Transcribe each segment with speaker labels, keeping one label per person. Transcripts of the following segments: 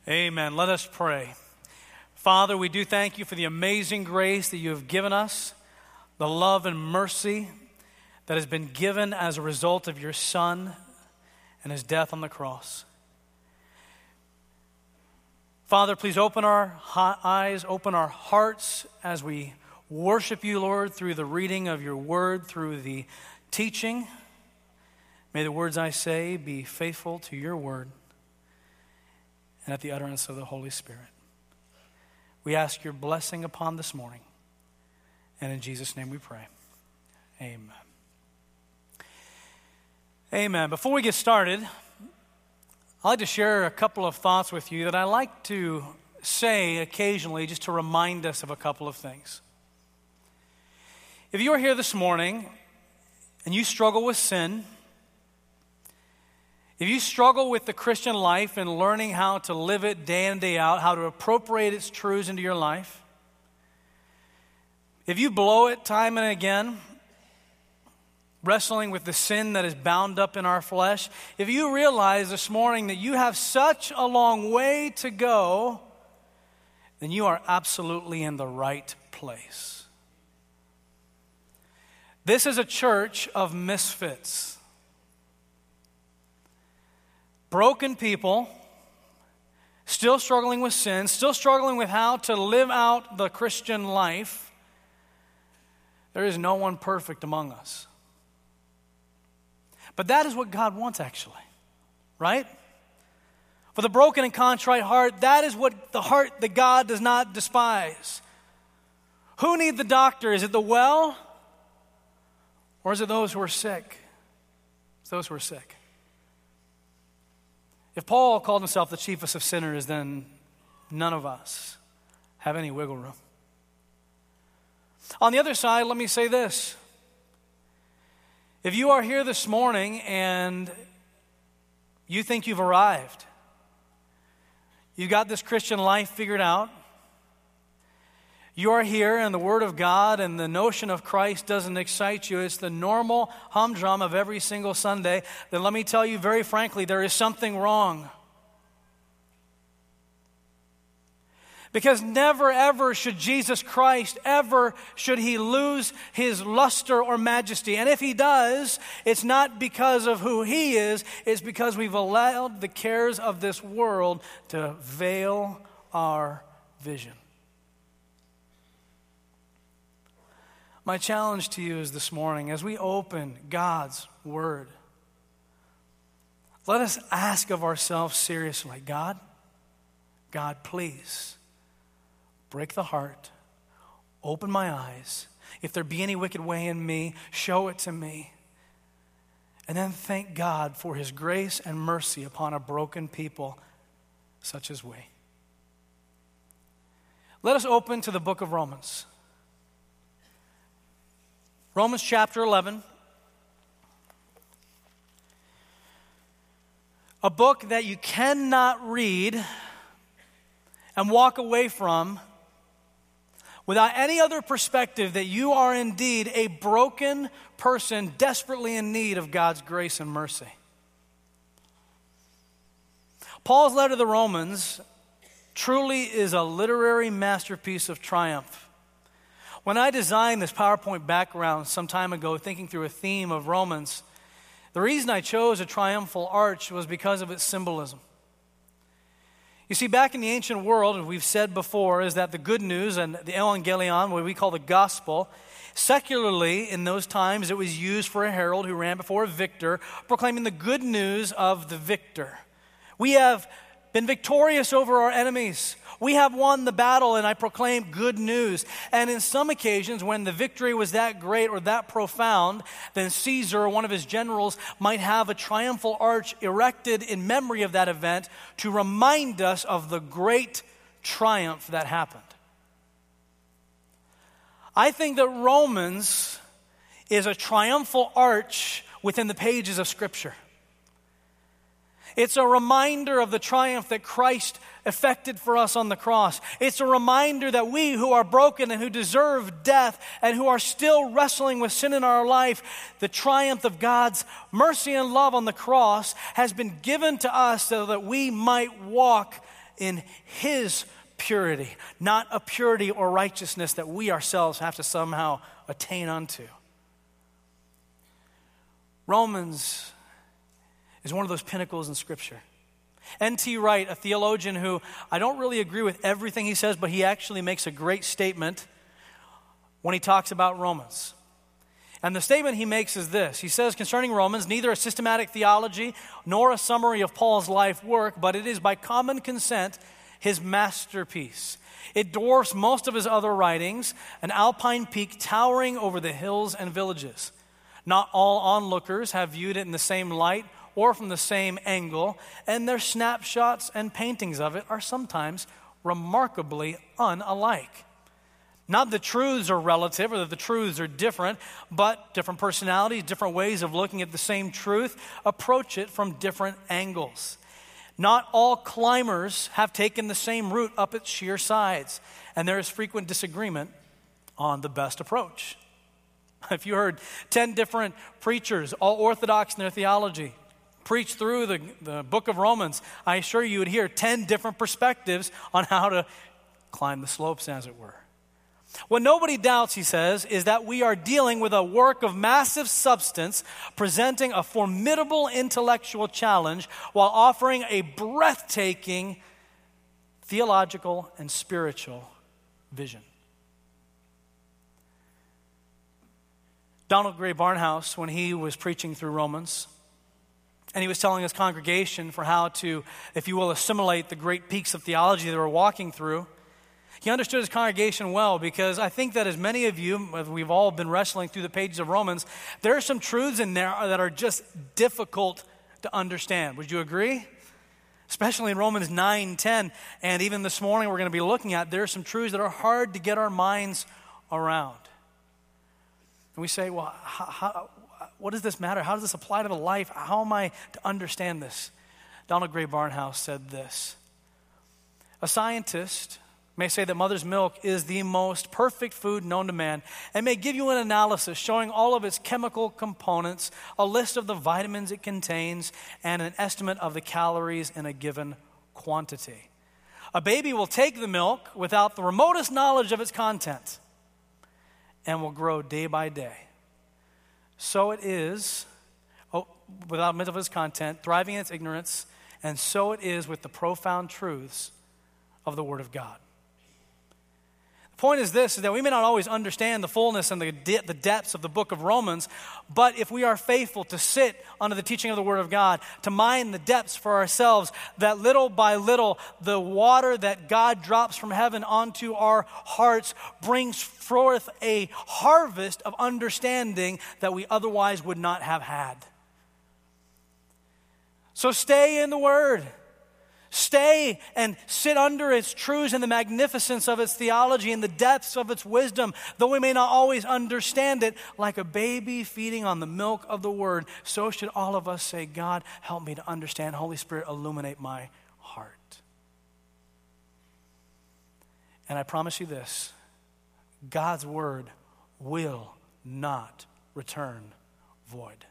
Speaker 1: Amen. Let us pray. Father, we do thank you for the amazing grace that you have given us, the love and mercy that has been given as a result of your Son and his death on the cross. Father, please open our eyes, open our hearts as we worship you, Lord, through the reading of your word, through the teaching. May the words I say be faithful to your word and at the utterance of the Holy Spirit. We ask your blessing upon this morning. And in Jesus' name we pray. Amen. Amen. Before we get started, I'd like to share a couple of thoughts with you that I like to say occasionally just to remind us of a couple of things. If you are here this morning and you struggle with sin, if you struggle with the Christian life and learning how to live it day in and day out, how to appropriate its truths into your life, if you blow it time and again, wrestling with the sin that is bound up in our flesh, if you realize this morning that you have such a long way to go, then you are absolutely in the right place. This is a church of misfits. Broken people, still struggling with sin, still struggling with how to live out the Christian life. There is no one perfect among us. But that is what God wants, actually, right? For the broken and contrite heart, that is what the heart that God does not despise. Who need the doctor? Is it the well? Or is it those who are sick? It's those who are sick. If Paul called himself the chiefest of sinners, then none of us have any wiggle room. On the other side, let me say this. If you are here this morning and you think you've arrived, you've got this Christian life figured out, you are here and the Word of God and the notion of Christ doesn't excite you, it's the normal humdrum of every single Sunday, then let me tell you very frankly, there is something wrong. Because never ever should Jesus Christ, ever should he lose his luster or majesty. And if he does, it's not because of who he is, it's because we've allowed the cares of this world to veil our vision. My challenge to you is this morning, as we open God's Word, let us ask of ourselves seriously, God, please, break the heart, open my eyes. If there be any wicked way in me, show it to me. And then thank God for his grace and mercy upon a broken people such as we. Let us open to the book of Romans. Romans chapter 11. A book that you cannot read and walk away from without any other perspective that you are indeed a broken person desperately in need of God's grace and mercy. Paul's letter to the Romans truly is a literary masterpiece of triumph. When I designed this PowerPoint background some time ago, thinking through a theme of Romans, the reason I chose a triumphal arch was because of its symbolism. You see, back in the ancient world, as we've said before, is that the good news and the evangelion, what we call the gospel, secularly in those times it was used for a herald who ran before a victor, proclaiming the good news of the victor. We have been victorious over our enemies. We have won the battle, and I proclaim good news. And in some occasions, when the victory was that great or that profound, then Caesar, one of his generals, might have a triumphal arch erected in memory of that event to remind us of the great triumph that happened. I think that Romans is a triumphal arch within the pages of Scripture. It's a reminder of the triumph that Christ effected for us on the cross. It's a reminder that we who are broken and who deserve death and who are still wrestling with sin in our life, the triumph of God's mercy and love on the cross has been given to us so that we might walk in his purity, not a purity or righteousness that we ourselves have to somehow attain unto. Romans is one of those pinnacles in Scripture. N.T. Wright, a theologian who I don't really agree with everything he says, but he actually makes a great statement when he talks about Romans. And the statement he makes is this. He says concerning Romans, neither a systematic theology nor a summary of Paul's life work, but it is by common consent his masterpiece. It dwarfs most of his other writings, an alpine peak towering over the hills and villages. Not all onlookers have viewed it in the same light or from the same angle, and their snapshots and paintings of it are sometimes remarkably unalike. Not that truths are relative or that the truths are different, but different personalities, different ways of looking at the same truth approach it from different angles. Not all climbers have taken the same route up its sheer sides, and there is frequent disagreement on the best approach. If you heard 10 different preachers, all orthodox in their theology, preach through the book of Romans, I assure you would hear 10 different perspectives on how to climb the slopes, as it were. What nobody doubts, he says, is that we are dealing with a work of massive substance, presenting a formidable intellectual challenge while offering a breathtaking theological and spiritual vision. Donald Gray Barnhouse, when he was preaching through Romans, and he was telling his congregation for how to, if you will, assimilate the great peaks of theology they were walking through, he understood his congregation well, because I think that as many of you, we've all been wrestling through the pages of Romans, there are some truths in there that are just difficult to understand. Would you agree? Especially in Romans 9:10, and even this morning we're going to be looking at, there are some truths that are hard to get our minds around. And we say, well, what does this matter? How does this apply to the life? How am I to understand this? Donald Gray Barnhouse said this: a scientist may say that mother's milk is the most perfect food known to man, and may give you an analysis showing all of its chemical components, a list of the vitamins it contains, and an estimate of the calories in a given quantity. A baby will take the milk without the remotest knowledge of its content and will grow day by day. So it is, without knowledge of its content, thriving in its ignorance, and so it is with the profound truths of the Word of God. The point is this, is that we may not always understand the fullness and the depths of the book of Romans, but if we are faithful to sit under the teaching of the Word of God, to mine the depths for ourselves, that little by little the water that God drops from heaven onto our hearts brings forth a harvest of understanding that we otherwise would not have had. So stay in the Word. Stay and sit under its truths and the magnificence of its theology and the depths of its wisdom. Though we may not always understand it, like a baby feeding on the milk of the Word, so should all of us say, God, help me to understand. Holy Spirit, illuminate my heart. And I promise you this, God's Word will not return void.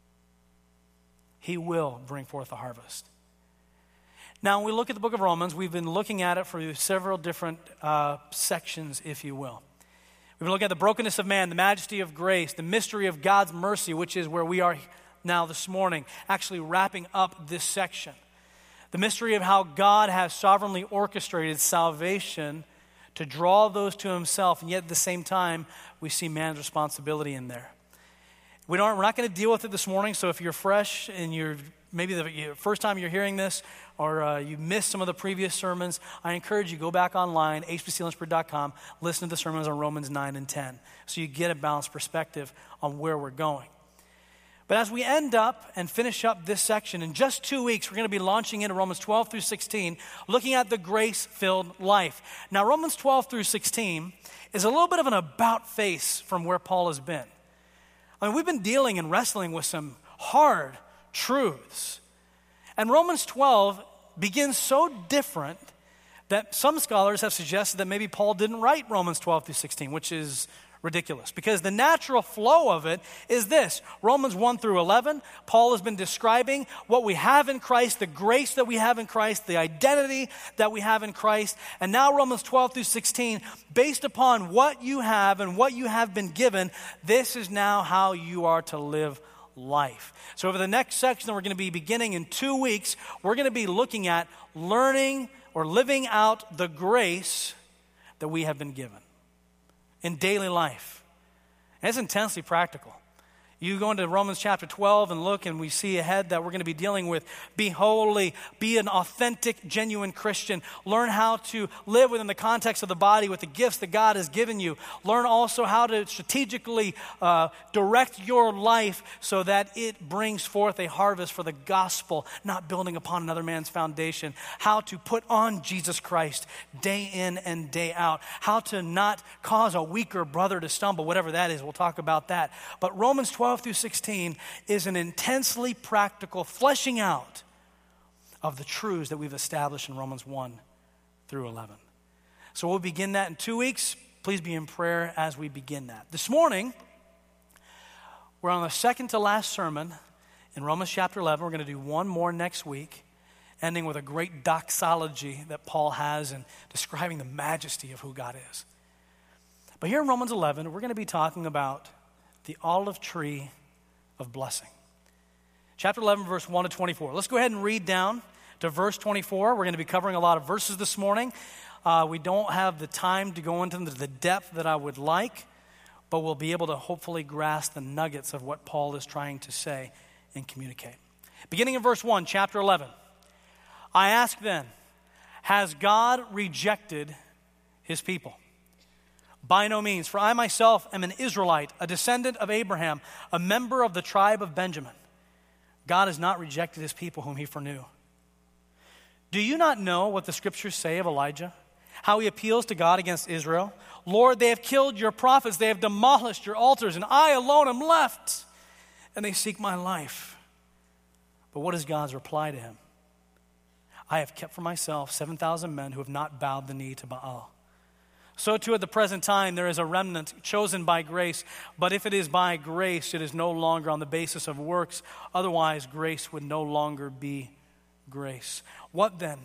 Speaker 1: He will bring forth a harvest. Now, when we look at the book of Romans, we've been looking at it for several different sections, if you will. We've been looking at the brokenness of man, the majesty of grace, the mystery of God's mercy, which is where we are now this morning, actually wrapping up this section. The mystery of how God has sovereignly orchestrated salvation to draw those to himself, and yet at the same time, we see man's responsibility in there. We're not going to deal with it this morning, so if you're fresh and you're maybe the first time you're hearing this, or you missed some of the previous sermons, I encourage you, go back online, hbclynchburg.com, listen to the sermons on Romans 9 and 10, so you get a balanced perspective on where we're going. But as we end up and finish up this section, in just 2 weeks, we're going to be launching into Romans 12 through 16, looking at the grace-filled life. Now, Romans 12 through 16 is a little bit of an about-face from where Paul has been. I mean, we've been dealing and wrestling with some hard truths. And Romans 12 begins so different that some scholars have suggested that maybe Paul didn't write Romans 12 through 16, which is ridiculous, because the natural flow of it is this. Romans 1 through 11, Paul has been describing what we have in Christ, the grace that we have in Christ, the identity that we have in Christ. And now Romans 12 through 16, based upon what you have and what you have been given, this is now how you are to live life. So over the next section that we're going to be beginning in 2 weeks, we're going to be looking at learning or living out the grace that we have been given in daily life. And it's intensely practical. You go into Romans chapter 12 and look, and we see ahead that we're going to be dealing with be holy, be an authentic, genuine Christian. Learn how to live within the context of the body with the gifts that God has given you. Learn also how to strategically direct your life so that it brings forth a harvest for the gospel, not building upon another man's foundation. How to put on Jesus Christ day in and day out. How to not cause a weaker brother to stumble, whatever that is. We'll talk about that. But Romans 12 through 16 is an intensely practical fleshing out of the truths that we've established in Romans 1 through 11. So we'll begin that in 2 weeks. Please be in prayer as we begin that. This morning, we're on the second to last sermon in Romans chapter 11. We're going to do one more next week, ending with a great doxology that Paul has in describing the majesty of who God is. But here in Romans 11, we're going to be talking about the olive tree of blessing. Chapter 11, verse 1 to 24. Let's go ahead and read down to verse 24. We're going to be covering a lot of verses this morning. We don't have the time to go into the depth that I would like, but we'll be able to hopefully grasp the nuggets of what Paul is trying to say and communicate. Beginning in verse 1, chapter 11. I ask then, has God rejected his people? By no means, for I myself am an Israelite, a descendant of Abraham, a member of the tribe of Benjamin. God has not rejected his people whom he foreknew. Do you not know what the scriptures say of Elijah? How he appeals to God against Israel? Lord, they have killed your prophets, they have demolished your altars, and I alone am left, and they seek my life. But what is God's reply to him? I have kept for myself 7,000 men who have not bowed the knee to Baal. So too at the present time there is a remnant chosen by grace, but if it is by grace, it is no longer on the basis of works. Otherwise, grace would no longer be grace. What then?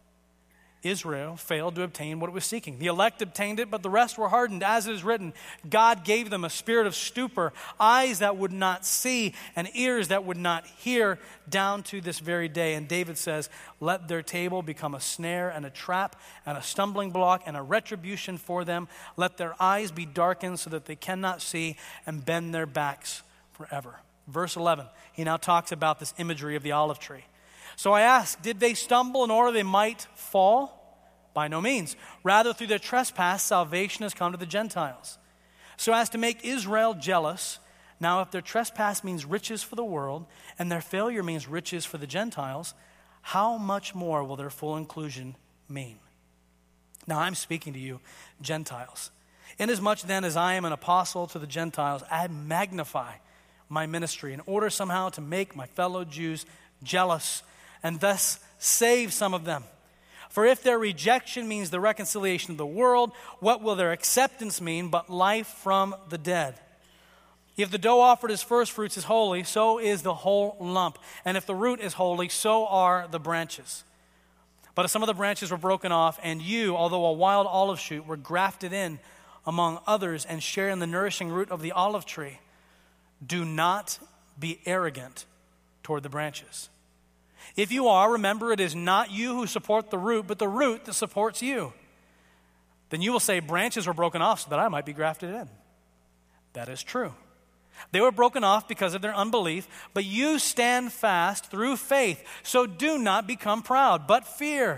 Speaker 1: Israel failed to obtain what it was seeking. The elect obtained it, but the rest were hardened. As it is written, God gave them a spirit of stupor, eyes that would not see, and ears that would not hear, down to this very day. And David says, let their table become a snare and a trap and a stumbling block and a retribution for them. Let their eyes be darkened so that they cannot see, and bend their backs forever. Verse 11, he now talks about this imagery of the olive tree. So I ask, did they stumble in order they might fall? By no means. Rather, through their trespass, salvation has come to the Gentiles, so as to make Israel jealous. Now, if their trespass means riches for the world, and their failure means riches for the Gentiles, how much more will their full inclusion mean? Now, I'm speaking to you, Gentiles. Inasmuch then as I am an apostle to the Gentiles, I magnify my ministry in order somehow to make my fellow Jews jealous, and thus save some of them. For if their rejection means the reconciliation of the world, what will their acceptance mean but life from the dead? If the dough offered as first fruits is holy, so is the whole lump. And if the root is holy, so are the branches. But if some of the branches were broken off, and you, although a wild olive shoot, were grafted in among others and share in the nourishing root of the olive tree, do not be arrogant toward the branches. If you are, remember it is not you who support the root, but the root that supports you. Then you will say, branches were broken off so that I might be grafted in. That is true. They were broken off because of their unbelief, but you stand fast through faith. So do not become proud, but fear.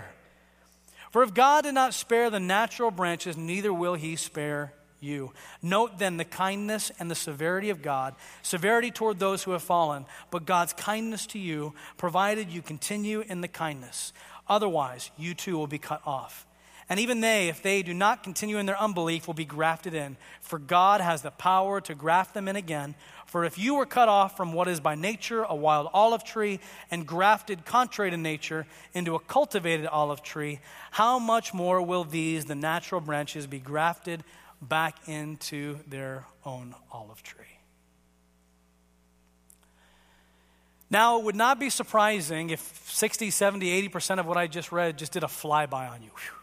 Speaker 1: For if God did not spare the natural branches, neither will he spare you. Note then the kindness and the severity of God, severity toward those who have fallen, but God's kindness to you, provided you continue in the kindness. Otherwise, you too will be cut off. And even they, if they do not continue in their unbelief, will be grafted in. For God has the power to graft them in again. For if you were cut off from what is by nature a wild olive tree and grafted contrary to nature into a cultivated olive tree, how much more will these, the natural branches, be grafted back into their own olive tree. Now, it would not be surprising if 60, 70, 80% of what I just read just did a flyby on you. Whew.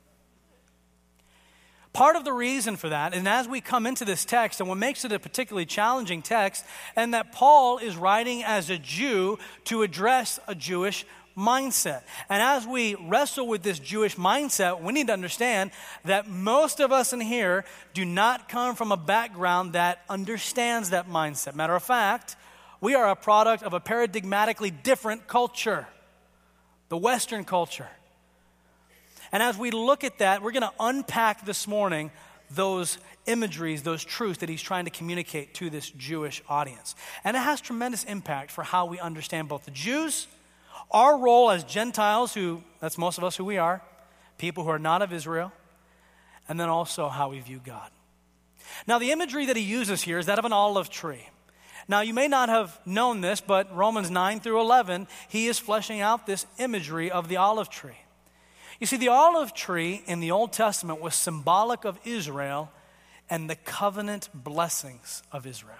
Speaker 1: Part of the reason for that, and as we come into this text, and what makes it a particularly challenging text, and that Paul is writing as a Jew to address a Jewish mindset. And as we wrestle with this Jewish mindset, we need to understand that most of us in here do not come from a background that understands that mindset. Matter of fact, we are a product of a paradigmatically different culture, the Western culture. And as we look at that, we're going to unpack this morning those imageries, those truths that he's trying to communicate to this Jewish audience. And it has tremendous impact for how we understand both the Jews, our role as Gentiles, that's most of us who we are, people who are not of Israel, and then also how we view God. Now, the imagery that he uses here is that of an olive tree. Now, you may not have known this, but Romans 9 through 11, he is fleshing out this imagery of the olive tree. You see, the olive tree in the Old Testament was symbolic of Israel and the covenant blessings of Israel.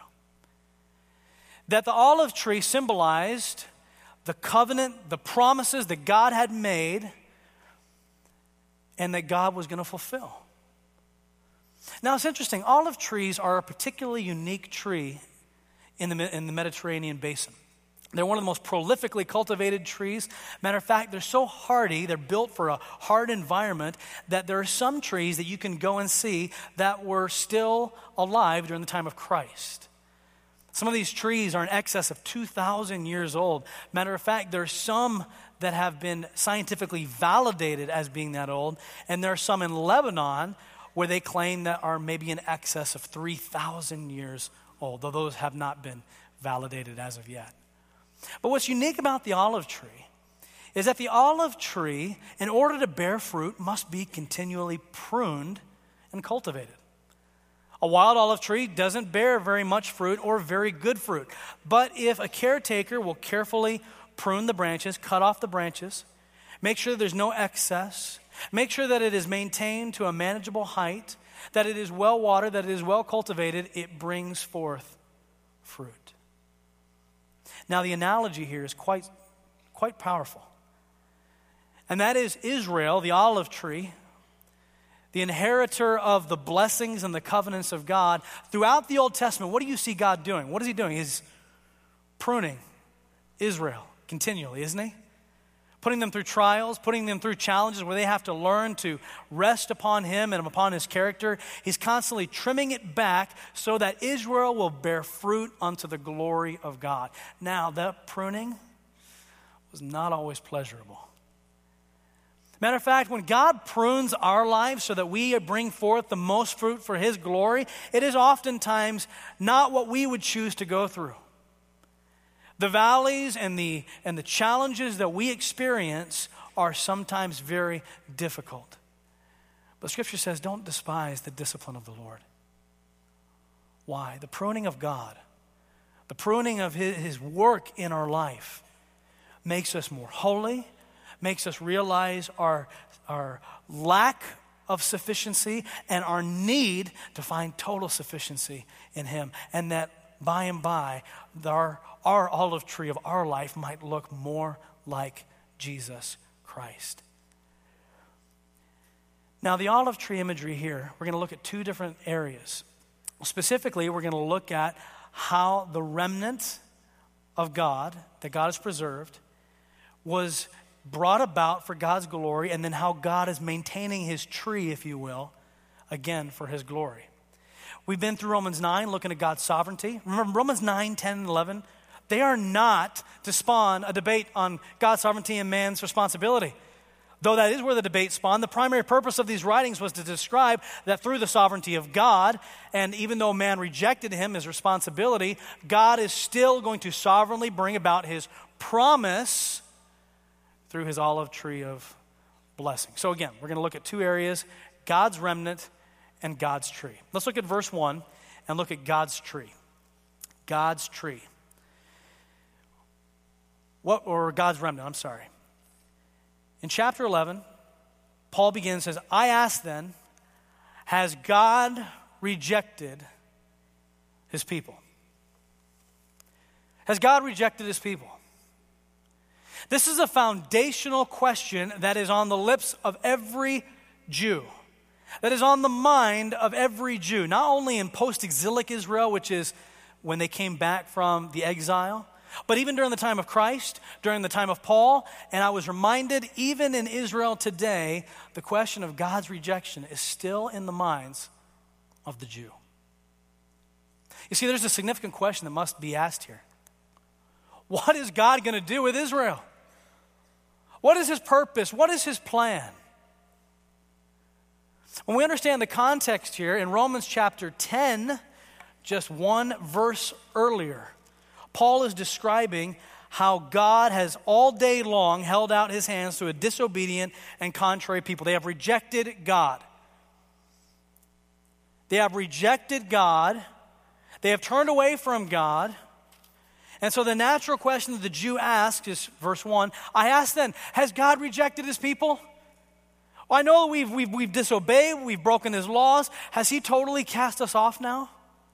Speaker 1: That the olive tree symbolized the covenant, the promises that God had made and that God was going to fulfill. Now, it's interesting. Olive trees are a particularly unique tree in the Mediterranean basin. They're one of the most prolifically cultivated trees. Matter of fact, they're so hardy, they're built for a hard environment, that there are some trees that you can go and see that were still alive during the time of Christ. Some of these trees are in excess of 2,000 years old. Matter of fact, there are some that have been scientifically validated as being that old, and there are some in Lebanon where they claim that are maybe in excess of 3,000 years old, though those have not been validated as of yet. But what's unique about the olive tree is that the olive tree, in order to bear fruit, must be continually pruned and cultivated. A wild olive tree doesn't bear very much fruit or very good fruit. But if a caretaker will carefully prune the branches, cut off the branches, make sure there's no excess, make sure that it is maintained to a manageable height, that it is well watered, that it is well cultivated, it brings forth fruit. Now, the analogy here is quite powerful. And that is Israel, the olive tree, the inheritor of the blessings and the covenants of God. Throughout the Old Testament, what do you see God doing? What is he doing? He's pruning Israel continually, isn't he? Putting them through trials, putting them through challenges where they have to learn to rest upon him and upon his character. He's constantly trimming it back so that Israel will bear fruit unto the glory of God. Now, that pruning was not always pleasurable. Matter of fact, when God prunes our lives so that we bring forth the most fruit for his glory, it is oftentimes not what we would choose to go through. The valleys and the challenges that we experience are sometimes very difficult. But Scripture says, don't despise the discipline of the Lord. Why? The pruning of God, the pruning of his work in our life makes us more holy, makes us realize our lack of sufficiency and our need to find total sufficiency in him. And that by and by, our olive tree of our life might look more like Jesus Christ. Now, the olive tree imagery here, we're going to look at two different areas. Specifically, we're going to look at how the remnant of God, that God has preserved, was brought about for God's glory, and then how God is maintaining his tree, if you will, again, for his glory. We've been through Romans 9, looking at God's sovereignty. Remember, Romans 9, 10, and 11, they are not to spawn a debate on God's sovereignty and man's responsibility. Though that is where the debate spawned, the primary purpose of these writings was to describe that through the sovereignty of God, and even though man rejected him, his responsibility, God is still going to sovereignly bring about his promise through his olive tree of blessing. So again, we're going to look at two areas, God's remnant and God's tree. Let's look at verse 1 and look at God's tree. God's tree. God's remnant, I'm sorry. In chapter 11, Paul begins, says, I ask then, Has God rejected his people? Has God rejected his people? This is a foundational question that is on the lips of every Jew, that is on the mind of every Jew, not only in post-exilic Israel, which is when they came back from the exile, but even during the time of Christ, during the time of Paul. And I was reminded, even in Israel today, the question of God's rejection is still in the minds of the Jew. You see, there's a significant question that must be asked here. What is God going to do with Israel? What is his purpose? What is his plan? When we understand the context here, in Romans chapter 10, just one verse earlier, Paul is describing how God has all day long held out his hands to a disobedient and contrary people. They have rejected God. They have rejected God. They have turned away from God. And so the natural question that the Jew asks is, verse 1, I ask then, has God rejected his people? Well, I know we've disobeyed, we've broken his laws. Has he totally cast us off now?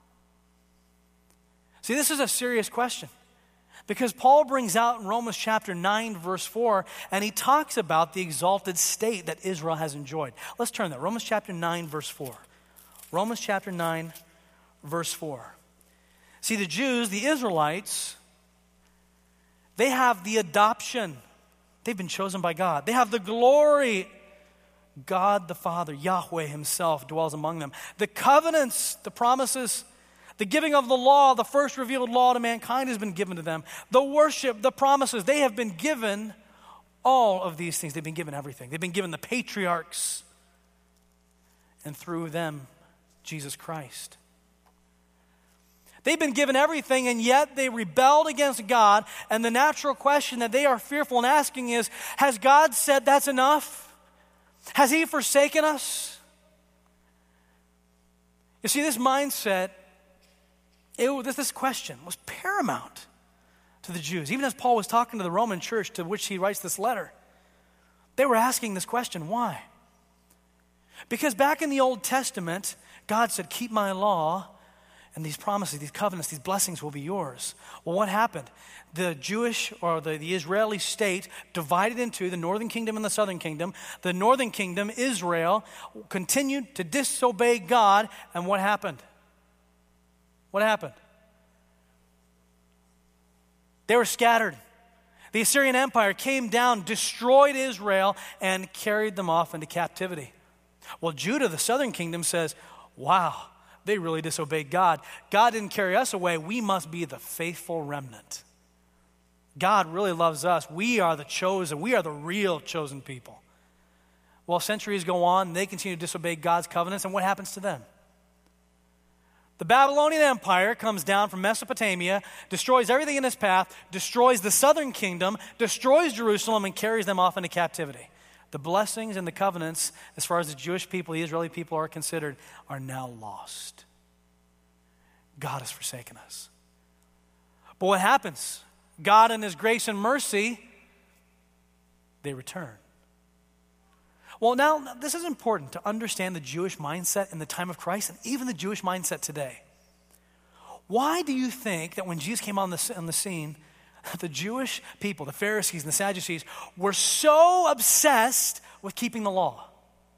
Speaker 1: See, this is a serious question because Paul brings out in Romans chapter 9, verse 4, and he talks about the exalted state that Israel has enjoyed. Let's turn there. Romans chapter 9, verse 4. Romans chapter 9, verse 4. See, the Jews, the Israelites, they have the adoption. They've been chosen by God. They have the glory. God the Father, Yahweh himself dwells among them. The covenants, the promises, the giving of the law, the first revealed law to mankind has been given to them. The worship, the promises, they have been given all of these things. They've been given everything. They've been given the patriarchs, and through them, Jesus Christ. They've been given everything, and yet they rebelled against God. And the natural question that they are fearful in asking is, has God said that's enough? Has he forsaken us? You see, this mindset, this question was paramount to the Jews. Even as Paul was talking to the Roman church to which he writes this letter, they were asking this question, why? Because back in the Old Testament, God said, keep my law, and these promises, these covenants, these blessings will be yours. Well, what happened? The Jewish or the Israeli state divided into the northern kingdom and the southern kingdom. The northern kingdom, Israel, continued to disobey God. And what happened? What happened? They were scattered. The Assyrian Empire came down, destroyed Israel, and carried them off into captivity. Well, Judah, the southern kingdom, says, wow, they really disobeyed God. God didn't carry us away. We must be the faithful remnant. God really loves us. We are the chosen. We are the real chosen people. Well, centuries go on, and they continue to disobey God's covenants, and what happens to them? The Babylonian Empire comes down from Mesopotamia, destroys everything in its path, destroys the southern kingdom, destroys Jerusalem, and carries them off into captivity. The blessings and the covenants, as far as the Jewish people, the Israeli people are considered, are now lost. God has forsaken us. But what happens? God in his grace and mercy, they return. Well, now, this is important to understand the Jewish mindset in the time of Christ and even the Jewish mindset today. Why do you think that when Jesus came on the scene, the Jewish people, the Pharisees and the Sadducees, were so obsessed with keeping the law?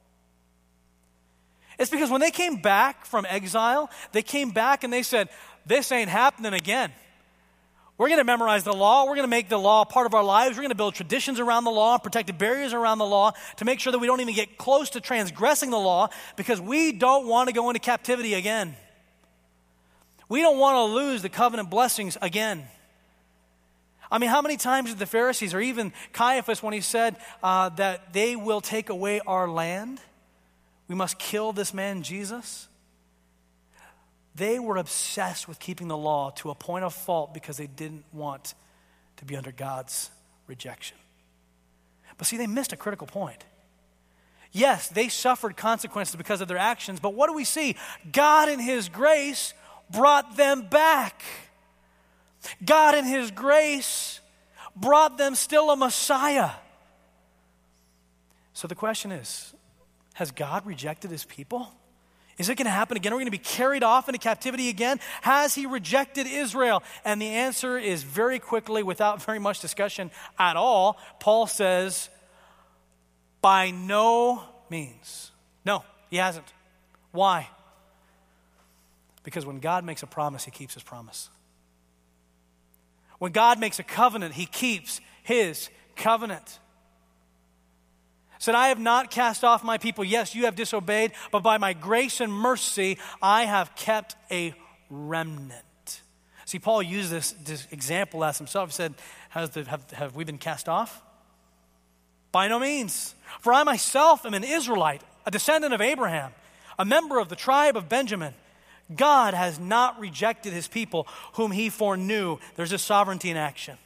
Speaker 1: It's because when they came back from exile, they came back and they said, this ain't happening again. We're going to memorize the law. We're going to make the law part of our lives. We're going to build traditions around the law, protective barriers around the law to make sure that we don't even get close to transgressing the law because we don't want to go into captivity again. We don't want to lose the covenant blessings again. I mean, how many times did the Pharisees, or even Caiaphas, when he said that they will take away our land, we must kill this man Jesus? They were obsessed with keeping the law to a point of fault because they didn't want to be under God's rejection. But see, they missed a critical point. Yes, they suffered consequences because of their actions, but what do we see? God in his grace brought them back. God in his grace brought them still a Messiah. So the question is, has God rejected his people? Is it going to happen again? Are we going to be carried off into captivity again? Has he rejected Israel? And the answer is very quickly, without very much discussion at all, Paul says, by no means. No, he hasn't. Why? Because when God makes a promise, he keeps his promise. When God makes a covenant, he keeps his covenant. Said, I have not cast off my people. Yes, you have disobeyed, but by my grace and mercy, I have kept a remnant. See, Paul used this example as himself. He said, have we been cast off? By no means. For I myself am an Israelite, a descendant of Abraham, a member of the tribe of Benjamin. God has not rejected his people whom he foreknew. There's a sovereignty in action.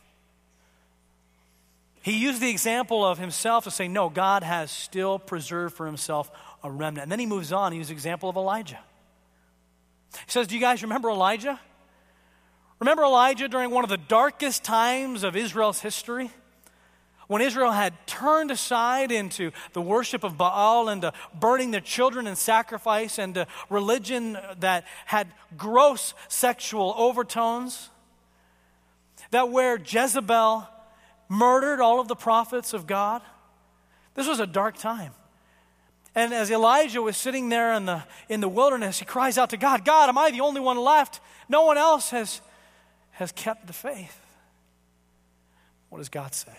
Speaker 1: He used the example of himself to say, no, God has still preserved for himself a remnant. And then he moves on. He uses the example of Elijah. He says, do you guys remember Elijah? Remember Elijah during one of the darkest times of Israel's history? When Israel had turned aside into the worship of Baal and to burning their children in sacrifice and to religion that had gross sexual overtones, that where Jezebel murdered all of the prophets of God. This was a dark time. And as Elijah was sitting there in the wilderness, he cries out to God, God, am I the only one left? No one else has kept the faith. What does God say?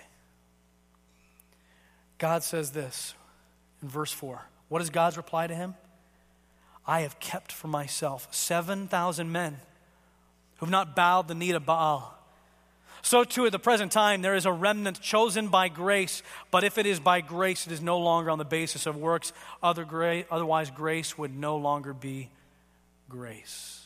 Speaker 1: God says this in verse 4. What is God's reply to him? I have kept for myself 7,000 men who have not bowed the knee to Baal. So too at the present time there is a remnant chosen by grace, but if it is by grace, it is no longer on the basis of works. Otherwise, grace would no longer be grace.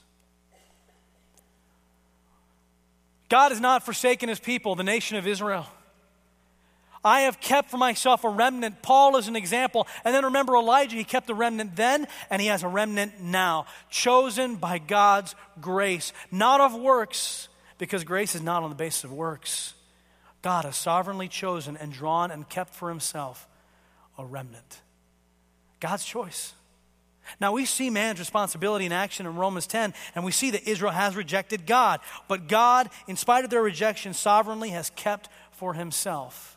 Speaker 1: God has not forsaken his people, the nation of Israel. I have kept for myself a remnant. Paul is an example. And then remember Elijah, he kept a remnant then, and he has a remnant now. Chosen by God's grace, not of works, because grace is not on the basis of works. God has sovereignly chosen and drawn and kept for himself a remnant. God's choice. Now we see man's responsibility in action in Romans 10, and we see that Israel has rejected God. But God, in spite of their rejection, sovereignly has kept for himself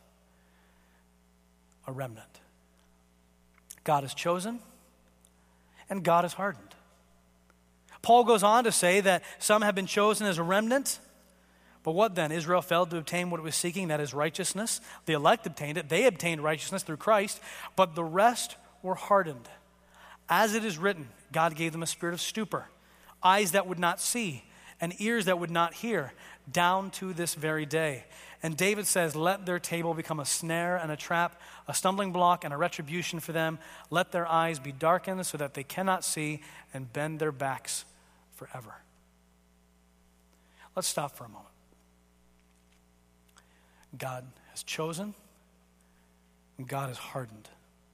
Speaker 1: a remnant. God has chosen, and God has hardened. Paul goes on to say that some have been chosen as a remnant, but what then? Israel failed to obtain what it was seeking, that is righteousness. The elect obtained it. They obtained righteousness through Christ, but the rest were hardened. As it is written, God gave them a spirit of stupor, eyes that would not see, and ears that would not hear, down to this very day. And David says, let their table become a snare and a trap, a stumbling block and a retribution for them. Let their eyes be darkened so that they cannot see, and bend their backs forever. Let's stop for a moment. God has chosen, and God has hardened.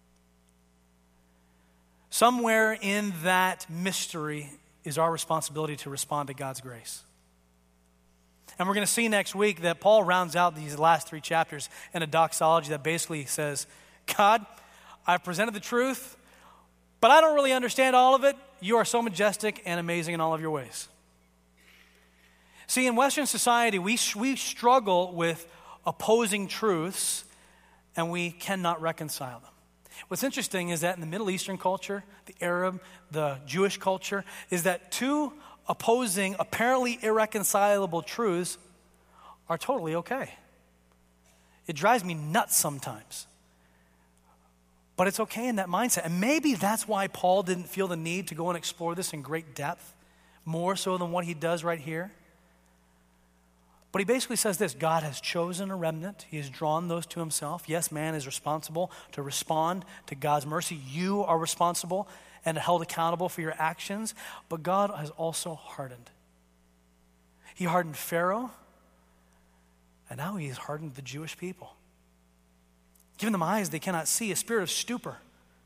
Speaker 1: Somewhere in that mystery is our responsibility to respond to God's grace. And we're going to see next week that Paul rounds out these last 3 chapters in a doxology that basically says, God, I've presented the truth, but I don't really understand all of it. You are so majestic and amazing in all of your ways. See, in Western society, we struggle with opposing truths, and we cannot reconcile them. What's interesting is that in the Middle Eastern culture, the Arab, the Jewish culture, is that 2 opposing, apparently irreconcilable truths are totally okay. It drives me nuts sometimes. But it's okay in that mindset. And maybe that's why Paul didn't feel the need to go and explore this in great depth, more so than what he does right here. But he basically says this: God has chosen a remnant. He has drawn those to himself. Yes, man is responsible to respond to God's mercy. You are responsible and held accountable for your actions. But God has also hardened. He hardened Pharaoh, and now he has hardened the Jewish people. Given them eyes they cannot see, a spirit of stupor.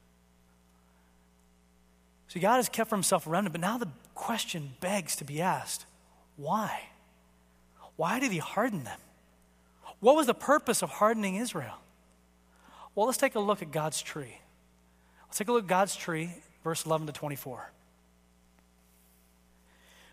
Speaker 1: See, God has kept for himself a remnant, but now the question begs to be asked, why? Why did he harden them? What was the purpose of hardening Israel? Well, let's take a look at God's tree. Let's take a look at God's tree, verse 11 to 24.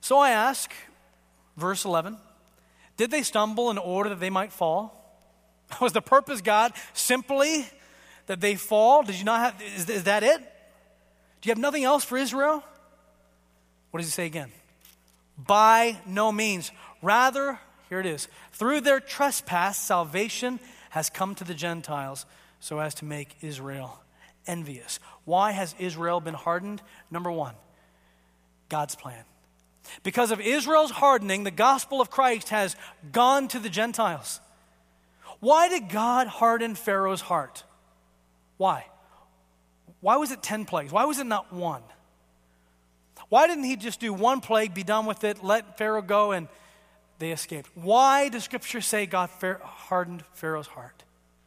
Speaker 1: So I ask, verse 11, did they stumble in order that they might fall? Was the purpose, God, simply that they fall? Did you not have, is that it? Do you have nothing else for Israel? What does he say again? By no means. Rather, here it is, through their trespass, salvation has come to the Gentiles so as to make Israel envious. Why has Israel been hardened? Number one, God's plan. Because of Israel's hardening, the gospel of Christ has gone to the Gentiles. Why did God harden Pharaoh's heart? Why? Why was it 10 plagues? Why was it not one? Why didn't he just do one plague, be done with it, let Pharaoh go, and they escaped? Why does Scripture say God hardened Pharaoh's heart?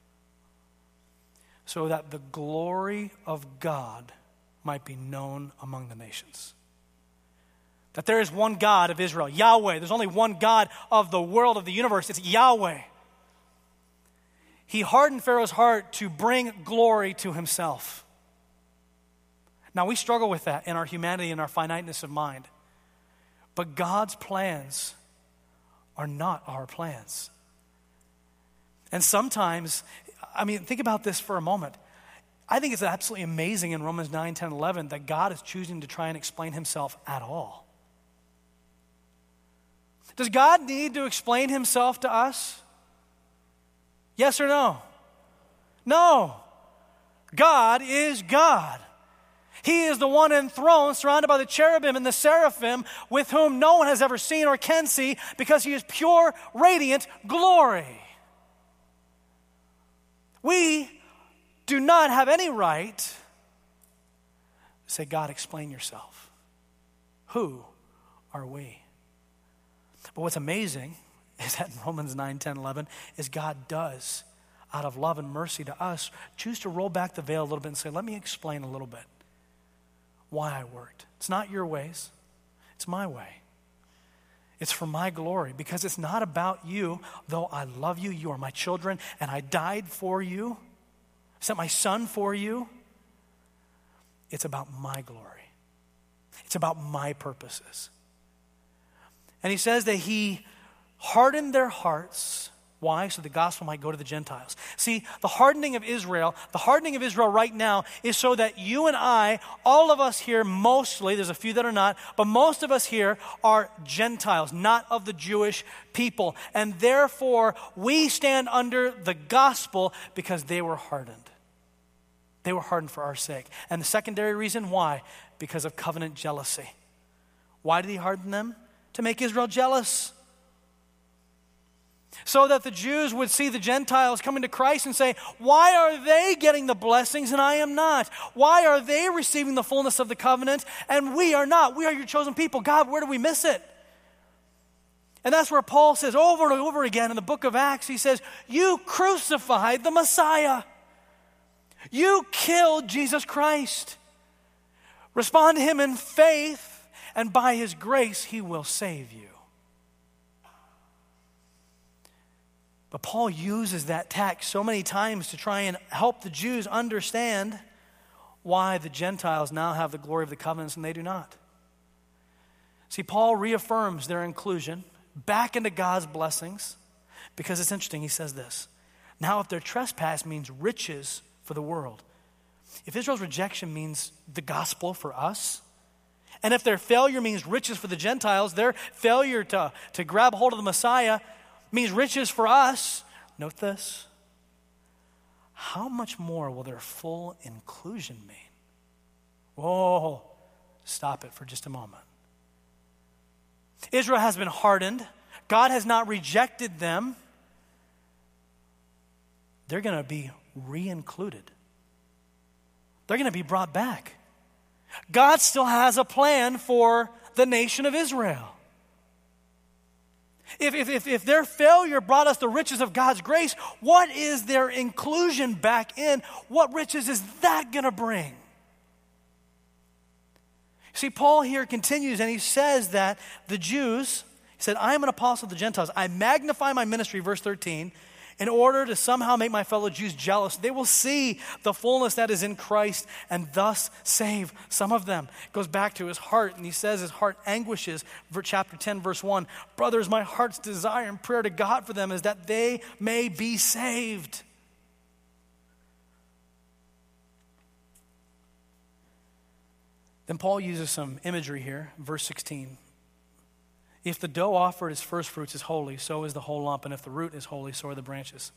Speaker 1: So that the glory of God might be known among the nations. That there is one God of Israel, Yahweh. There's only one God of the world, of the universe. It's Yahweh. He hardened Pharaoh's heart to bring glory to himself. Now, we struggle with that in our humanity and our finiteness of mind. But God's plans are not our plans. And sometimes, think about this for a moment. I think it's absolutely amazing in Romans 9, 10, 11 that God is choosing to try and explain himself at all. Does God need to explain himself to us? Yes or no? No. God is God. He is the one enthroned, surrounded by the cherubim and the seraphim, with whom no one has ever seen or can see, because he is pure, radiant glory. We do not have any right to say, God, explain yourself. Who are we? But what's amazing is that in Romans 9, 10, 11, is God does, out of love and mercy to us, choose to roll back the veil a little bit and say, let me explain a little bit why I worked. It's not your ways. It's my way. It's for my glory, because it's not about you. Though I love you, you are my children, and I died for you. I sent my son for you. It's about my glory. It's about my purposes. And he says that he hardened their hearts. Why? So the gospel might go to the Gentiles. See, the hardening of Israel right now is so that you and I, all of us here mostly, there's a few that are not, but most of us here are Gentiles, not of the Jewish people. And therefore, we stand under the gospel because they were hardened. They were hardened for our sake. And the secondary reason why? Because of covenant jealousy. Why did he harden them? To make Israel jealous. So that the Jews would see the Gentiles coming to Christ and say, why are they getting the blessings and I am not? Why are they receiving the fullness of the covenant and we are not? We are your chosen people. God, where do we miss it? And that's where Paul says over and over again in the book of Acts, he says, you crucified the Messiah. You killed Jesus Christ. Respond to him in faith, and by his grace, he will save you. But Paul uses that text so many times to try and help the Jews understand why the Gentiles now have the glory of the covenants and they do not. See, Paul reaffirms their inclusion back into God's blessings, because it's interesting. He says this, now if their trespass means riches for the world, if Israel's rejection means the gospel for us, and if their failure means riches for the Gentiles, their failure to grab hold of the Messiah means riches for us, note this, how much more will their full inclusion mean? Whoa, stop it for just a moment. Israel has been hardened. God has not rejected them. They're going to be re-included. They're going to be brought back. God still has a plan for the nation of Israel. If their failure brought us the riches of God's grace, what is their inclusion back in? What riches is that going to bring? See, Paul here continues and he says that the Jews, he said, I am an apostle of the Gentiles. I magnify my ministry, verse 13, in order to somehow make my fellow Jews jealous. They will see the fullness that is in Christ and thus save some of them. It goes back to his heart, and he says his heart anguishes. Chapter 10, verse 1, brothers, my heart's desire and prayer to God for them is that they may be saved. Then Paul uses some imagery here, verse 16. If the dough offered as first fruits is holy, so is the whole lump, and if the root is holy, so are the branches.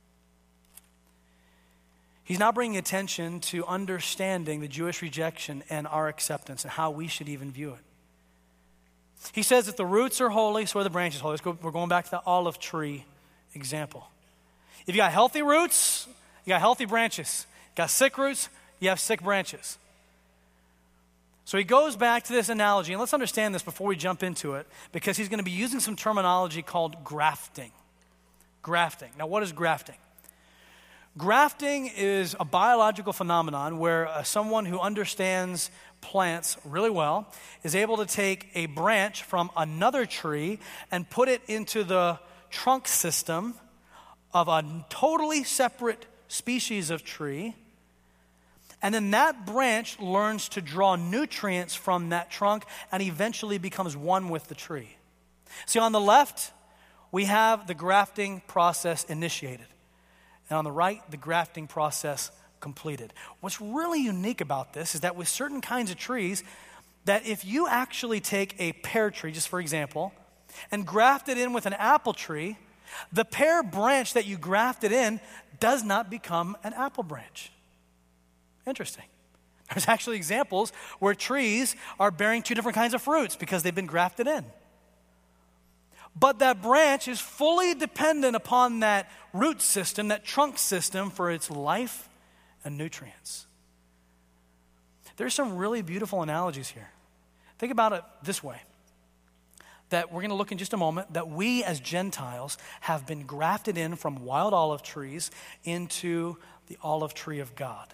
Speaker 1: He's now bringing attention to understanding the Jewish rejection and our acceptance and how we should even view it. He says if the roots are holy, so are the branches holy. We're going back to the olive tree example. If you got healthy roots, you got healthy branches. You got sick roots, you have sick branches. So he goes back to this analogy, and let's understand this before we jump into it, because he's going to be using some terminology called grafting. Grafting. Now, what is grafting? Grafting is a biological phenomenon where someone who understands plants really well is able to take a branch from another tree and put it into the trunk system of a totally separate species of tree. And then that branch learns to draw nutrients from that trunk and eventually becomes one with the tree. See, on the left, we have the grafting process initiated. And on the right, the grafting process completed. What's really unique about this is that with certain kinds of trees, that if you actually take a pear tree, just for example, and graft it in with an apple tree, the pear branch that you grafted in does not become an apple branch. Interesting. There's actually examples where trees are bearing two different kinds of fruits because they've been grafted in. But that branch is fully dependent upon that root system, that trunk system for its life and nutrients. There's some really beautiful analogies here. Think about it this way, that we're going to look in just a moment, that we as Gentiles have been grafted in from wild olive trees into the olive tree of God.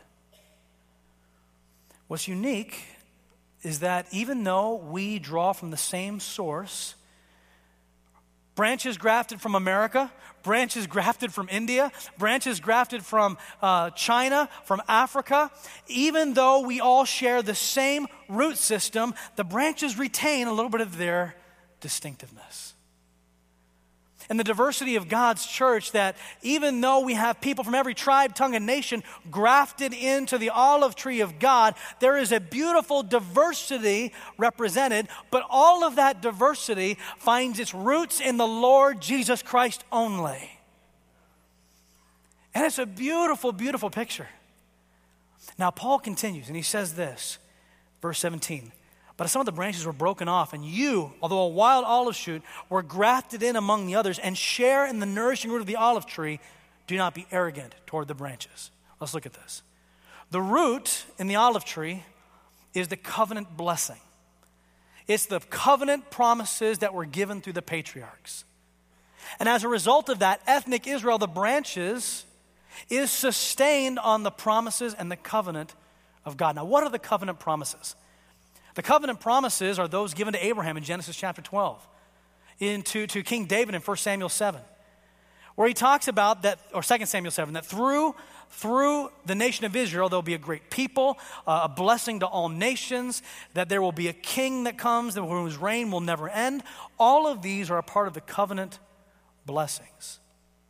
Speaker 1: What's unique is that even though we draw from the same source, branches grafted from America, branches grafted from India, branches grafted from China, from Africa, even though we all share the same root system, the branches retain a little bit of their distinctiveness. And the diversity of God's church, that even though we have people from every tribe, tongue, and nation grafted into the olive tree of God, there is a beautiful diversity represented, but all of that diversity finds its roots in the Lord Jesus Christ only. And it's a beautiful, beautiful picture. Now, Paul continues, and he says this, verse 17. But some of the branches were broken off, and you, although a wild olive shoot, were grafted in among the others and share in the nourishing root of the olive tree. Do not be arrogant toward the branches. Let's look at this. The root in the olive tree is the covenant blessing. It's the covenant promises that were given through the patriarchs. And as a result of that, ethnic Israel, the branches, is sustained on the promises and the covenant of God. Now, what are the covenant promises? The covenant promises are those given to Abraham in Genesis chapter 12, to King David in 1 Samuel 7, where he talks about that, or 2 Samuel 7, that through the nation of Israel there'll be a great people, a blessing to all nations, that there will be a king that comes whose reign will never end. All of these are a part of the covenant blessings.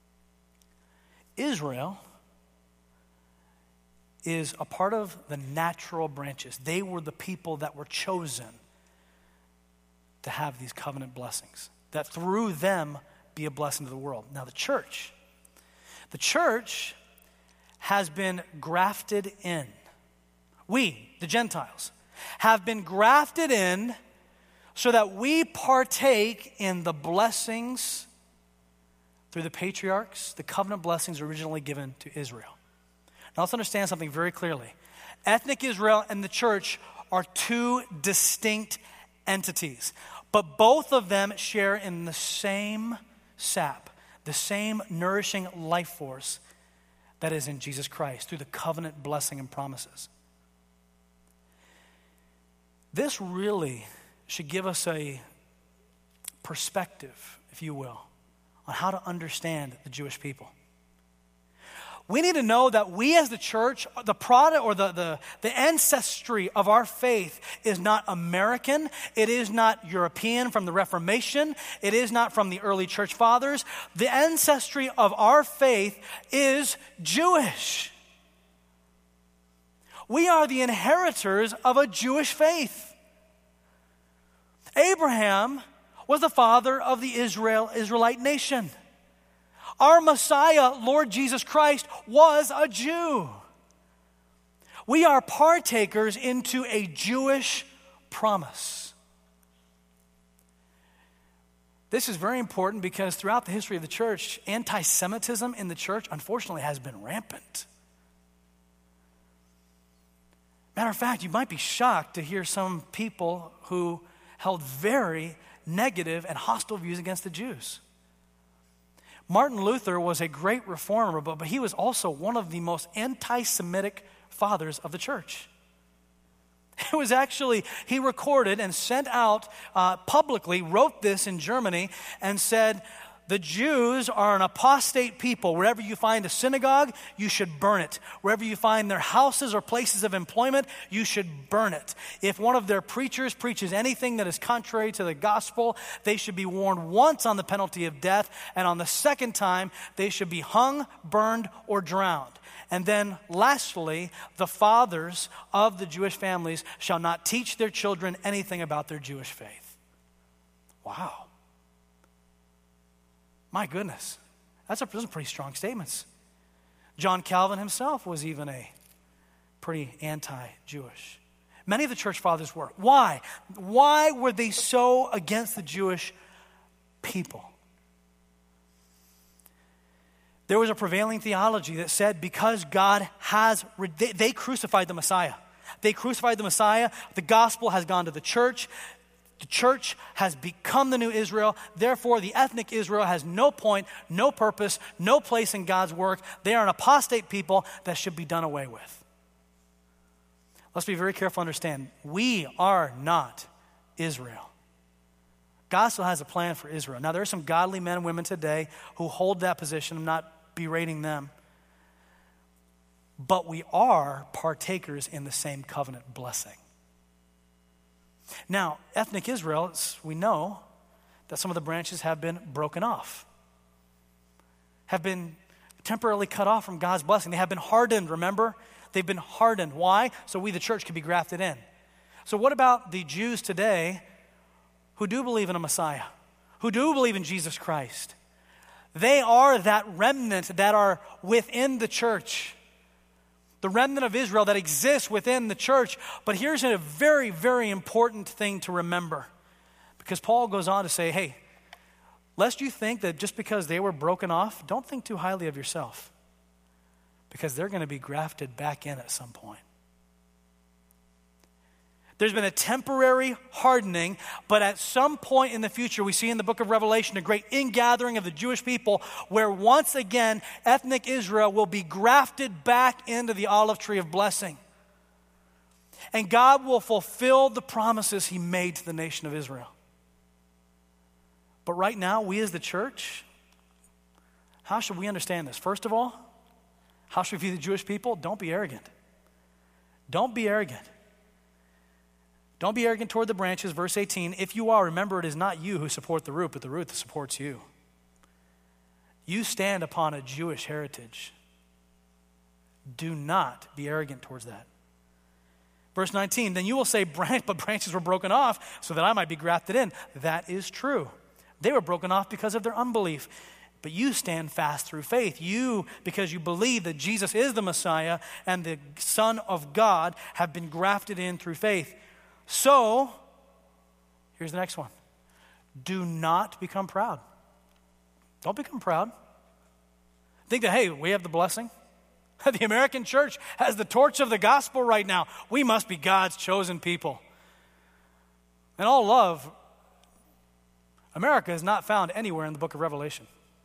Speaker 1: Israel is a part of the natural branches. They were the people that were chosen to have these covenant blessings, that through them be a blessing to the world. Now the church has been grafted in. We, the Gentiles, have been grafted in so that we partake in the blessings through the patriarchs, the covenant blessings originally given to Israel. Now let's understand something very clearly. Ethnic Israel and the church are two distinct entities, but both of them share in the same sap, the same nourishing life force that is in Jesus Christ through the covenant blessing and promises. This really should give us a perspective, if you will, on how to understand the Jewish people. We need to know that we as the church, the product or the ancestry of our faith is not American. It is not European from the Reformation. It is not from the early church fathers. The ancestry of our faith is Jewish. We are the inheritors of a Jewish faith. Abraham was the father of the Israelite nation. Our Messiah, Lord Jesus Christ, was a Jew. We are partakers into a Jewish promise. This is very important because throughout the history of the church, anti-Semitism in the church, unfortunately, has been rampant. Matter of fact, you might be shocked to hear some people who held very negative and hostile views against the Jews. Martin Luther was a great reformer, but he was also one of the most anti-Semitic fathers of the church. It was actually, he recorded and sent out publicly, wrote this in Germany and said, the Jews are an apostate people. Wherever you find a synagogue, you should burn it. Wherever you find their houses or places of employment, you should burn it. If one of their preachers preaches anything that is contrary to the gospel, they should be warned once on the penalty of death, and on the second time, they should be hung, burned, or drowned. And then lastly, the fathers of the Jewish families shall not teach their children anything about their Jewish faith. Wow. My goodness, those are pretty strong statements. John Calvin himself was even a pretty anti-Jewish. Many of the church fathers were. Why? Why were they so against the Jewish people? There was a prevailing theology that said because God they crucified the Messiah. They crucified the Messiah. The gospel has gone to the church. The church has become the new Israel. Therefore, the ethnic Israel has no point, no purpose, no place in God's work. They are an apostate people that should be done away with. Let's be very careful to understand. We are not Israel. God still has a plan for Israel. Now, there are some godly men and women today who hold that position. I'm not berating them. But we are partakers in the same covenant blessing. Now, ethnic Israel, we know that some of the branches have been broken off, have been temporarily cut off from God's blessing. They have been hardened, remember? They've been hardened. Why? So we, the church, can be grafted in. So what about the Jews today who do believe in a Messiah, who do believe in Jesus Christ? They are that remnant that are within the church. The remnant of Israel that exists within the church. But here's a very, very important thing to remember. Because Paul goes on to say, hey, lest you think that just because they were broken off, don't think too highly of yourself. Because they're going to be grafted back in at some point. There's been a temporary hardening, but at some point in the future, we see in the book of Revelation a great ingathering of the Jewish people where once again, ethnic Israel will be grafted back into the olive tree of blessing. And God will fulfill the promises he made to the nation of Israel. But right now, we as the church, how should we understand this? First of all, how should we view the Jewish people? Don't be arrogant. Don't be arrogant. Don't be arrogant toward the branches. Verse 18, if you are, remember it is not you who support the root, but the root that supports you. You stand upon a Jewish heritage. Do not be arrogant towards that. Verse 19, then you will say, but branches were broken off so that I might be grafted in. That is true. They were broken off because of their unbelief. But you stand fast through faith. You, because you believe that Jesus is the Messiah and the Son of God, have been grafted in through faith. So, here's the next one. Do not become proud. Don't become proud. Think that, hey, we have the blessing. The American church has the torch of the gospel right now. We must be God's chosen people. In all love, America is not found anywhere in the book of Revelation.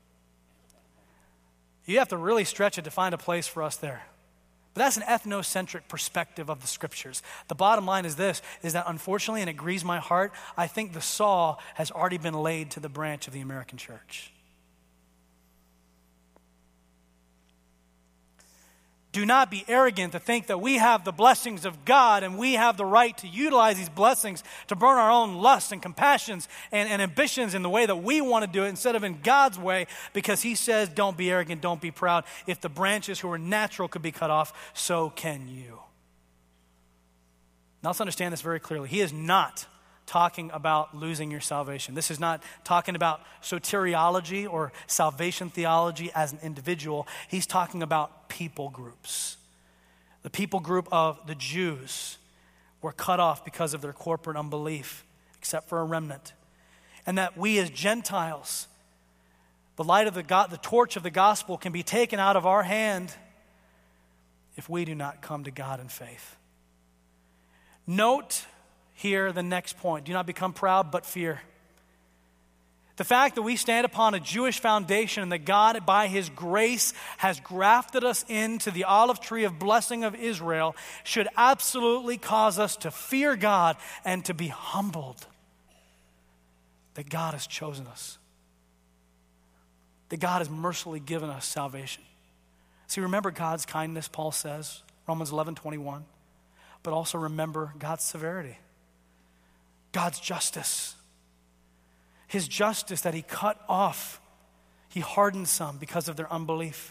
Speaker 1: You have to really stretch it to find a place for us there. But that's an ethnocentric perspective of the scriptures. The bottom line is this, is that unfortunately, and it grieves my heart, I think the saw has already been laid to the branch of the American church. Do not be arrogant to think that we have the blessings of God and we have the right to utilize these blessings to burn our own lusts and compassions and ambitions in the way that we want to do it instead of in God's way, because he says, don't be arrogant, don't be proud. If the branches who are natural could be cut off, so can you. Now let's understand this very clearly. He is not talking about losing your salvation. This is not talking about soteriology or salvation theology as an individual. He's talking about people groups. The people group of the Jews were cut off because of their corporate unbelief, except for a remnant. And that we as Gentiles, the light of the torch of the gospel can be taken out of our hand if we do not come to God in faith. Note here the next point. Do not become proud, but fear. The fact that we stand upon a Jewish foundation and that God, by his grace, has grafted us into the olive tree of blessing of Israel should absolutely cause us to fear God and to be humbled that God has chosen us, that God has mercifully given us salvation. See, remember God's kindness, Paul says, Romans 11:21, but also remember God's severity. God's justice. His justice that he cut off. He hardened some because of their unbelief.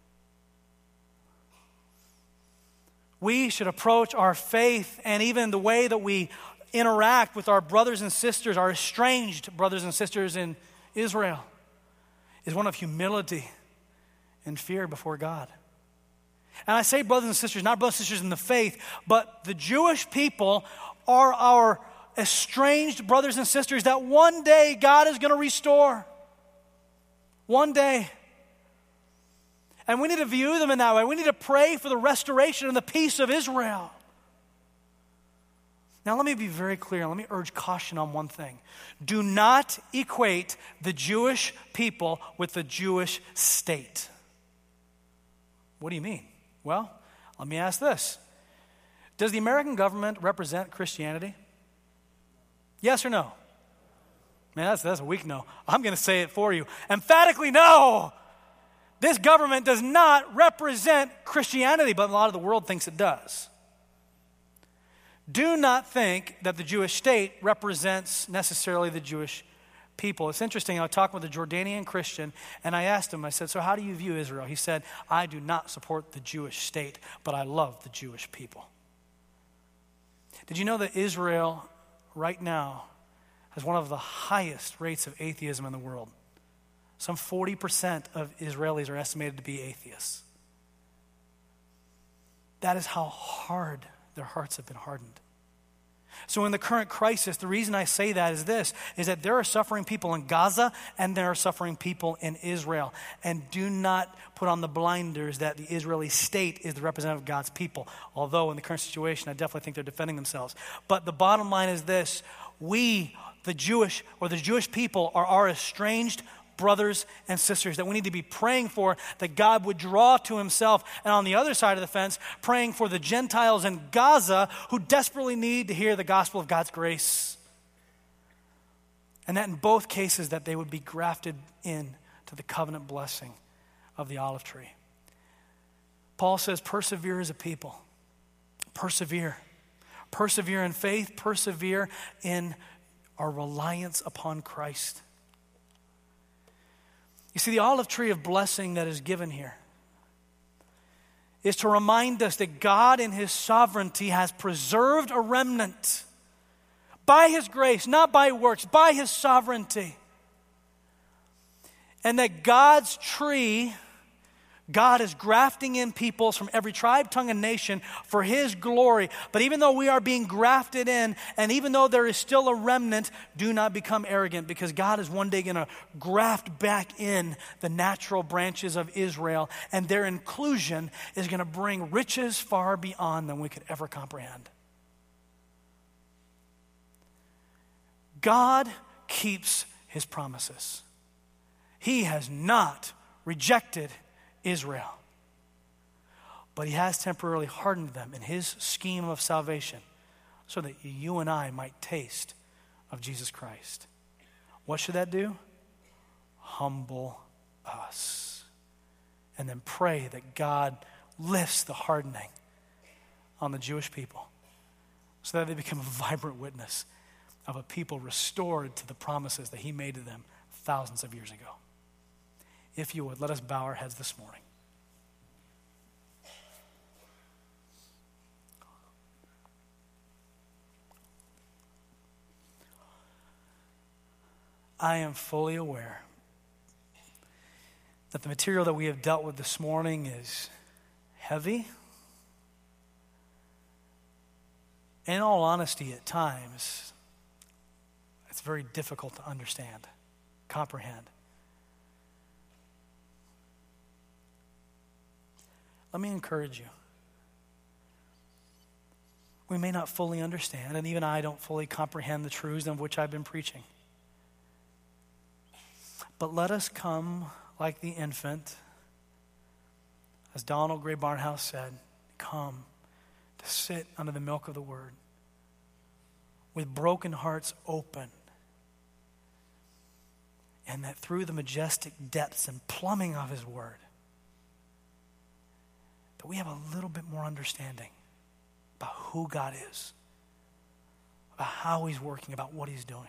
Speaker 1: We should approach our faith and even the way that we interact with our brothers and sisters, our estranged brothers and sisters in Israel, is one of humility and fear before God. And I say brothers and sisters, not brothers and sisters in the faith, but the Jewish people are our estranged brothers and sisters that one day God is going to restore. One day. And we need to view them in that way. We need to pray for the restoration and the peace of Israel. Now let me be very clear. Let me urge caution on one thing. Do not equate the Jewish people with the Jewish state. What do you mean? Well, let me ask this. Does the American government represent Christianity? Yes or no? Man, that's a weak no. I'm going to say it for you. Emphatically no. This government does not represent Christianity, but a lot of the world thinks it does. Do not think that the Jewish state represents necessarily the Jewish people. It's interesting, I was talking with a Jordanian Christian, and I asked him, I said, so how do you view Israel? He said, I do not support the Jewish state, but I love the Jewish people. Did you know that Israel right now has one of the highest rates of atheism in the world? Some 40% of Israelis are estimated to be atheists. That is how hard their hearts have been hardened. So in the current crisis, the reason I say that is this, is that there are suffering people in Gaza and there are suffering people in Israel. And do not put on the blinders that the Israeli state is the representative of God's people. Although in the current situation, I definitely think they're defending themselves. But the bottom line is this, we, the Jewish people, are our estranged brothers and sisters that we need to be praying for, that God would draw to himself. And on the other side of the fence, praying for the Gentiles in Gaza who desperately need to hear the gospel of God's grace. And that in both cases that they would be grafted in to the covenant blessing of the olive tree. Paul says, persevere as a people. Persevere. Persevere in faith. Persevere in our reliance upon Christ. You see, the olive tree of blessing that is given here is to remind us that God in his sovereignty has preserved a remnant by his grace, not by works, by his sovereignty. And that God's tree, God is grafting in peoples from every tribe, tongue, and nation for his glory. But even though we are being grafted in, and even though there is still a remnant, do not become arrogant, because God is one day going to graft back in the natural branches of Israel, and their inclusion is going to bring riches far beyond than we could ever comprehend. God keeps his promises. He has not rejected Israel. But he has temporarily hardened them in his scheme of salvation so that you and I might taste of Jesus Christ. What should that do? Humble us. And then pray that God lifts the hardening on the Jewish people so that they become a vibrant witness of a people restored to the promises that he made to them thousands of years ago. If you would, let us bow our heads this morning. I am fully aware that the material that we have dealt with this morning is heavy. In all honesty, at times, it's very difficult to understand, comprehend. Let me encourage you. We may not fully understand, and even I don't fully comprehend the truths of which I've been preaching. But let us come like the infant, as Donald Gray Barnhouse said, come to sit under the milk of the word with broken hearts open, and that through the majestic depths and plumbing of his word, that we have a little bit more understanding about who God is, about how he's working, about what he's doing.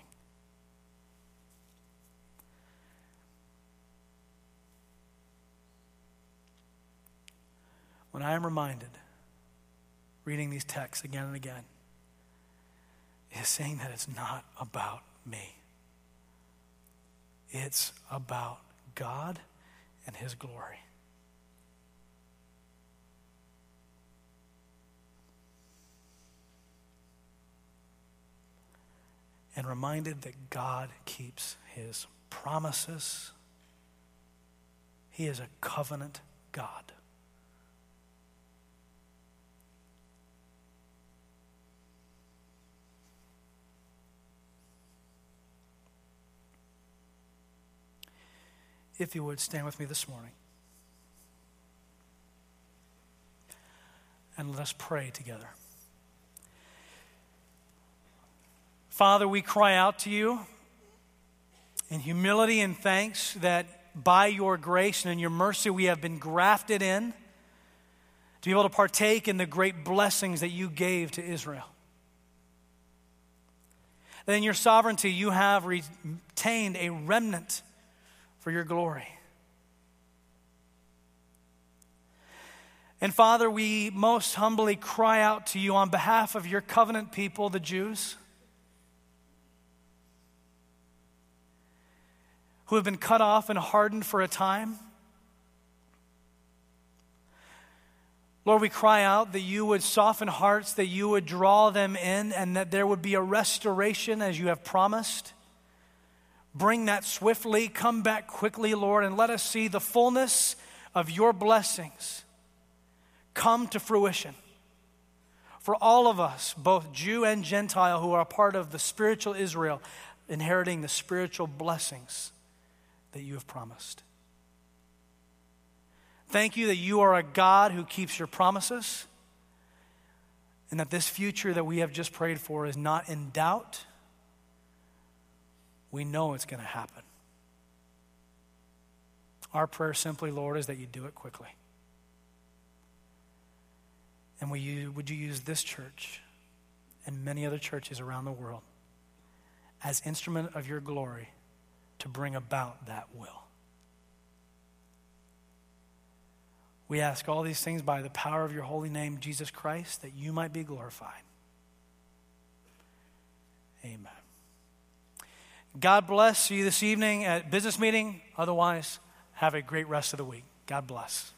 Speaker 1: When I am reminded, reading these texts again and again, is saying that it's not about me. It's about God and his glory. And reminded that God keeps his promises. He is a covenant God. If you would, stand with me this morning. And let us pray together. Father, we cry out to you in humility and thanks that by your grace and in your mercy we have been grafted in to be able to partake in the great blessings that you gave to Israel. That in your sovereignty you have retained a remnant for your glory. And Father, we most humbly cry out to you on behalf of your covenant people, the Jews, who have been cut off and hardened for a time. Lord, we cry out that you would soften hearts, that you would draw them in, and that there would be a restoration as you have promised. Bring that swiftly, come back quickly, Lord, and let us see the fullness of your blessings come to fruition. For all of us, both Jew and Gentile, who are a part of the spiritual Israel, inheriting the spiritual blessings that you have promised. Thank you that you are a God who keeps your promises, and that this future that we have just prayed for is not in doubt. We know it's going to happen. Our prayer simply, Lord, is that you do it quickly. And would you use this church and many other churches around the world as instrument of your glory to bring about that will. We ask all these things by the power of your holy name, Jesus Christ, that you might be glorified. Amen. God bless you this evening at business meeting. Otherwise, have a great rest of the week. God bless.